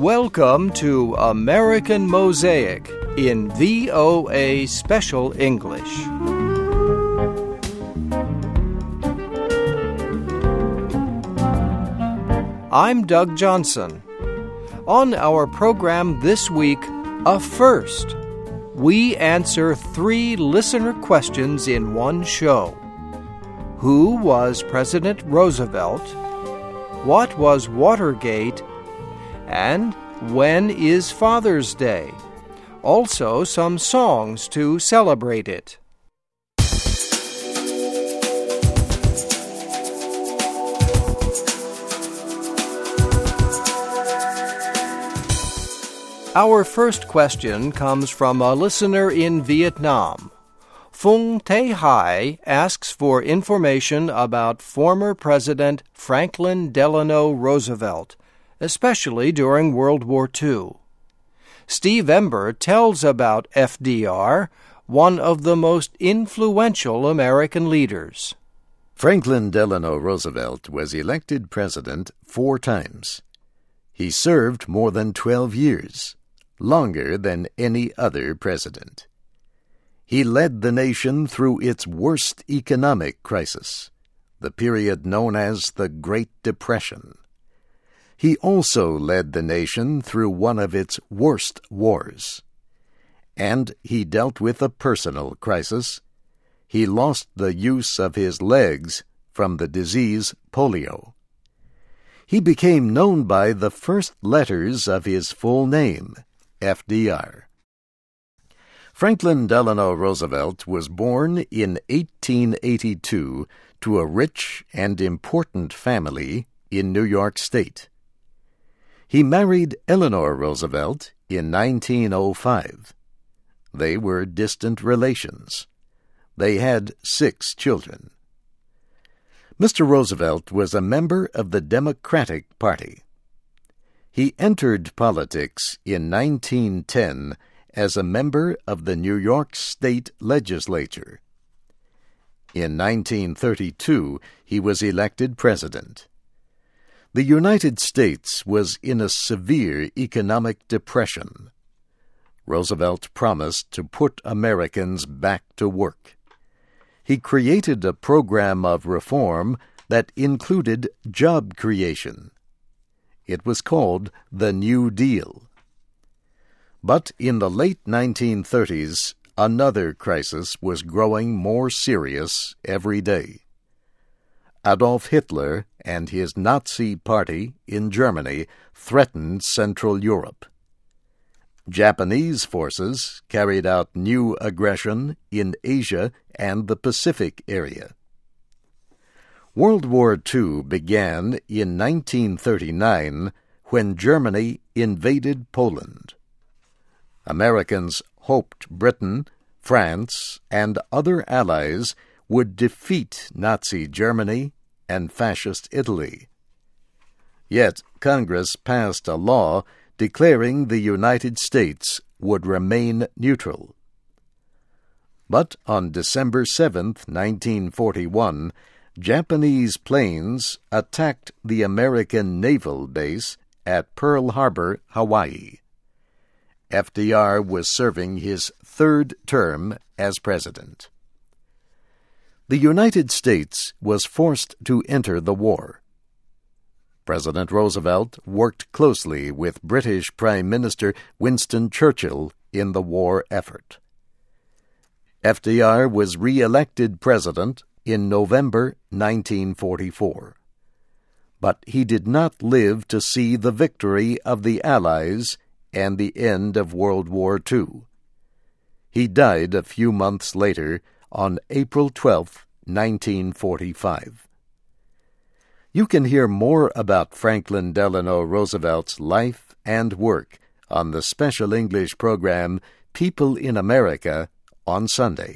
Welcome to American Mosaic in VOA Special English. I'm Doug Johnson. On our program this week, a first. We answer 3 listener questions in one show. Who was President Roosevelt? What was Watergate? And when is Father's Day? Also, some songs to celebrate it. Our first question comes from a listener in Vietnam. Phung Te Hai asks for information about former President Franklin Delano Roosevelt, especially during World War II. Steve Ember tells about FDR, one of the most influential American leaders. Franklin Delano Roosevelt was elected president 4 times. He served more than 12 years, longer than any other president. He led the nation through its worst economic crisis, the period known as the Great Depression. He also led the nation through one of its worst wars. And he dealt with a personal crisis. He lost the use of his legs from the disease polio. He became known by the first letters of his full name, FDR. Franklin Delano Roosevelt was born in 1882 to a rich and important family in New York State. He married Eleanor Roosevelt in 1905. They were distant relations. They had 6 children. Mr. Roosevelt was a member of the Democratic Party. He entered politics in 1910 as a member of the New York State Legislature. In 1932, he was elected president. The United States was in a severe economic depression. Roosevelt promised to put Americans back to work. He created a program of reform that included job creation. It was called the New Deal. But in the late 1930s, another crisis was growing more serious every day. Adolf Hitler and his Nazi Party in Germany threatened Central Europe. Japanese forces carried out new aggression in Asia and the Pacific area. World War II began in 1939 when Germany invaded Poland. Americans hoped Britain, France, and other allies would defeat Nazi Germany and Fascist Italy. Yet Congress passed a law declaring the United States would remain neutral. But on December 7, 1941, Japanese planes attacked the American naval base at Pearl Harbor, Hawaii. FDR was serving his 3rd term as president. The United States was forced to enter the war. President Roosevelt worked closely with British Prime Minister Winston Churchill in the war effort. FDR was re-elected president in November 1944. But he did not live to see the victory of the Allies and the end of World War II. He died a few months later on April 12, 1945. You can hear more about Franklin Delano Roosevelt's life and work on the special English program People in America on Sunday.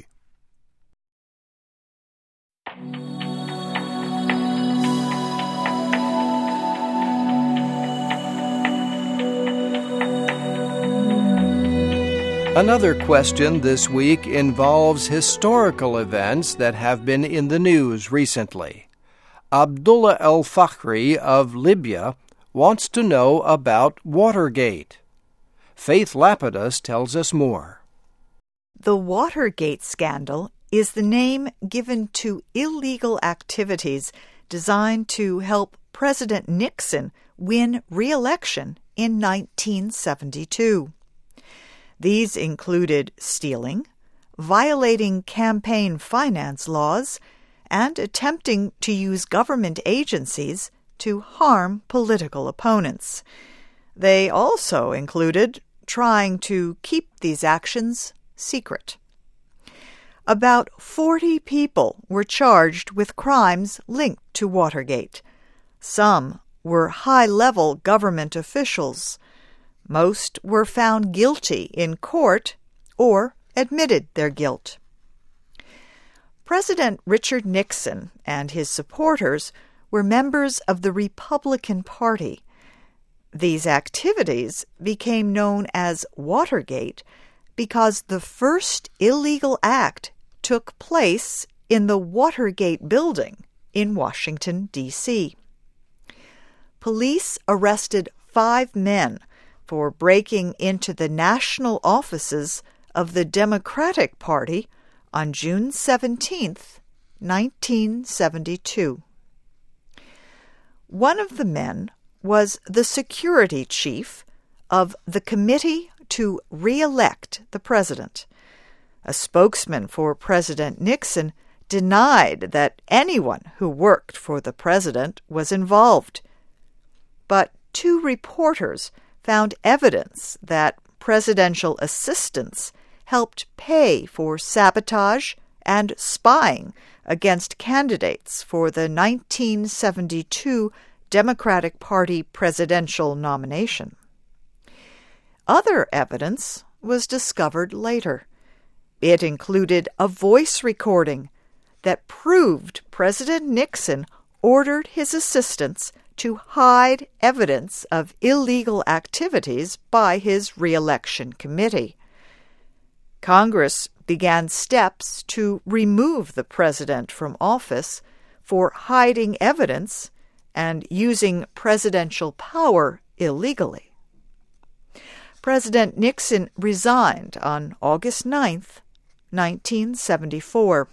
Another question this week involves historical events that have been in the news recently. Abdullah al-Fakhri of Libya wants to know about Watergate. Faith Lapidus tells us more. The Watergate scandal is the name given to illegal activities designed to help President Nixon win re-election in 1972. These included stealing, violating campaign finance laws, and attempting to use government agencies to harm political opponents. They also included trying to keep these actions secret. About 40 people were charged with crimes linked to Watergate. Some were high-level government officials. Most were found guilty in court or admitted their guilt. President Richard Nixon and his supporters were members of the Republican Party. These activities became known as Watergate because the first illegal act took place in the Watergate building in Washington, D.C. Police arrested 5 men for breaking into the national offices of the Democratic Party on June 17, 1972. One of the men was the security chief of the Committee to Re-elect the President. A spokesman for President Nixon denied that anyone who worked for the president was involved. But 2 reporters found evidence that presidential assistants helped pay for sabotage and spying against candidates for the 1972 Democratic Party presidential nomination. Other evidence was discovered later. It included a voice recording that proved President Nixon ordered his assistants to hide evidence of illegal activities by his re-election committee. Congress began steps to remove the president from office for hiding evidence and using presidential power illegally. President Nixon resigned on August 9, 1974.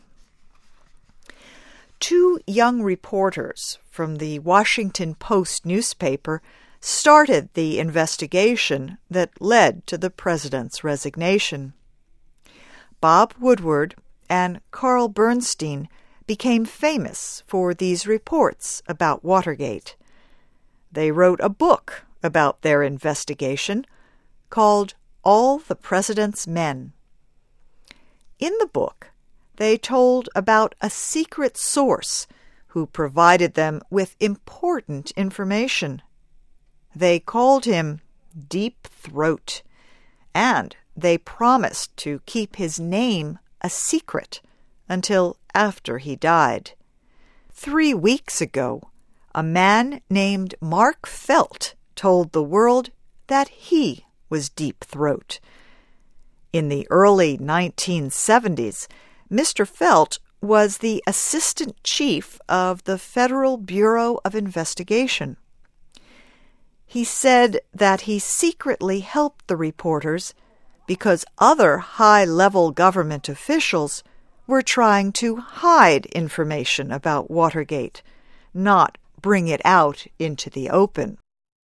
2 young reporters from the Washington Post newspaper started the investigation that led to the president's resignation. Bob Woodward and Carl Bernstein became famous for these reports about Watergate. They wrote a book about their investigation called All the President's Men. In the book, they told about a secret source who provided them with important information. They called him Deep Throat, and they promised to keep his name a secret until after he died. 3 weeks ago, a man named Mark Felt told the world that he was Deep Throat. In the early 1970s, Mr. Felt was the assistant chief of the Federal Bureau of Investigation. He said that he secretly helped the reporters because other high-level government officials were trying to hide information about Watergate, not bring it out into the open.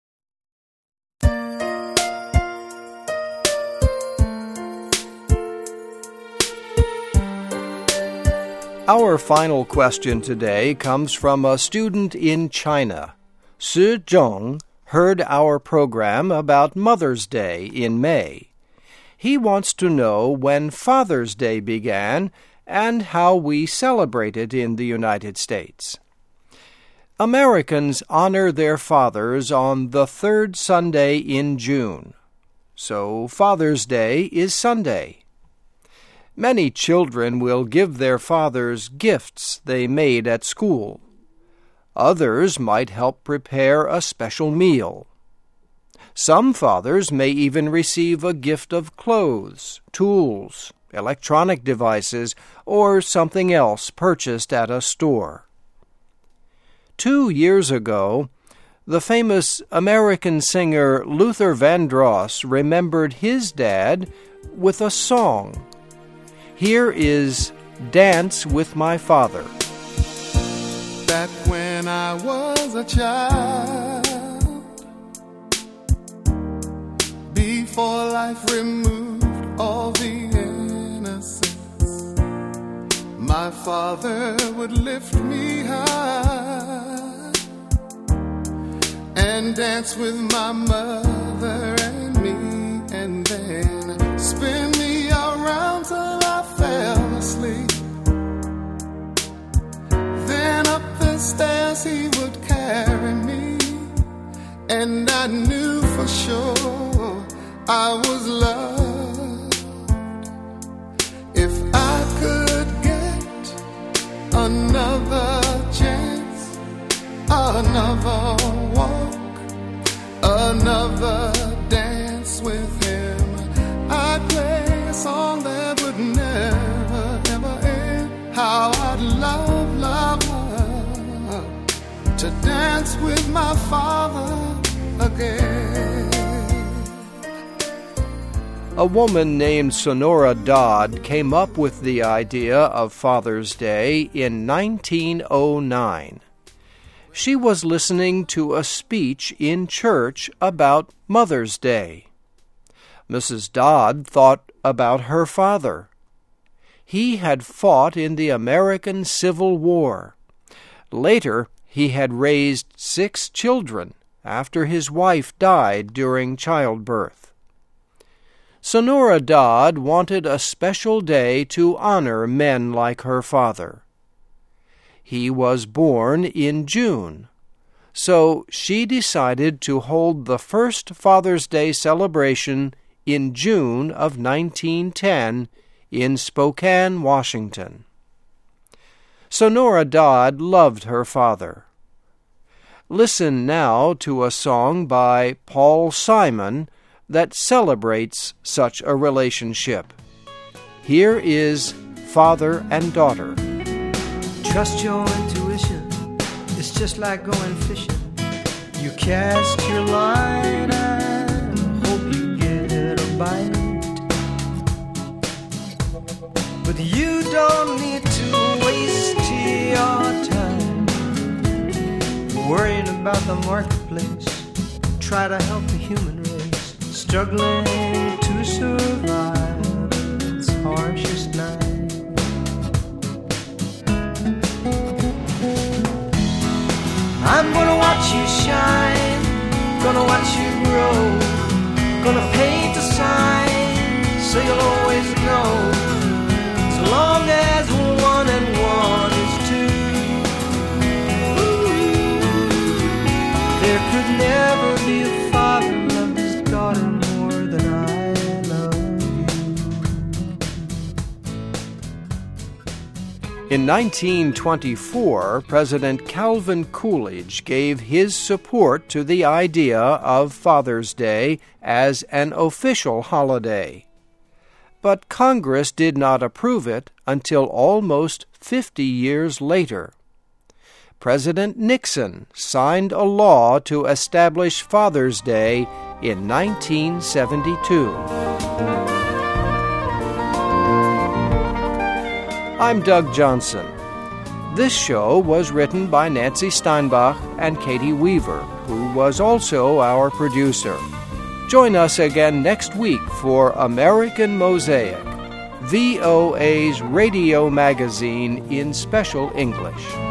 Our final question today comes from a student in China. Su Zhong heard our program about Mother's Day in May. He wants to know when Father's Day began and how we celebrate it in the United States. Americans honor their fathers on the 3rd Sunday in June. So Father's Day is Sunday. Many children will give their fathers gifts they made at school. Others might help prepare a special meal. Some fathers may even receive a gift of clothes, tools, electronic devices, or something else purchased at a store. 2 years ago, The famous American singer Luther Vandross remembered his dad with a song. Here is Dance with My Father. Back when I was a child, before life removed all the innocence, my father would lift me high and dance with my mother and me, and then spin me around till I fell asleep. Then up the stairs he would carry me, and I knew for sure I was loved. If I could get another chance, another walk, another dance with him, I'd play a song that would never, ever end. How I'd love, love, love to dance with my father again. A woman named Sonora Dodd came up with the idea of Father's Day in 1909. She was listening to a speech in church about Mother's Day. Mrs. Dodd thought about her father. He had fought in the American Civil War. Later, he had raised 6 children after his wife died during childbirth. Sonora Dodd wanted a special day to honor men like her father. He was born in June, so she decided to hold the first Father's Day celebration in June of 1910 in Spokane, Washington. Sonora Dodd loved her father. Listen now to a song by Paul Simon that celebrates such a relationship. Here is Father and Daughter. Trust your intuition, it's just like going fishing. You cast your line and hope you get a bite, but you don't need to waste your time worrying about the marketplace. Try to help the human race, struggling to survive its harshest night. I'm gonna watch you shine, gonna watch you grow, gonna paint a sign so you'll always know. So long as 1 and 1 is 2, there could never be a father who loved his daughter more than I love you. In 1924, President Calvin Coolidge gave his support to the idea of Father's Day as an official holiday. But Congress did not approve it until almost 50 years later. President Nixon signed a law to establish Father's Day in 1972. I'm Doug Johnson. This show was written by Nancy Steinbach and Katie Weaver, who was also our producer. Join us again next week for American Mosaic, VOA's radio magazine in special English.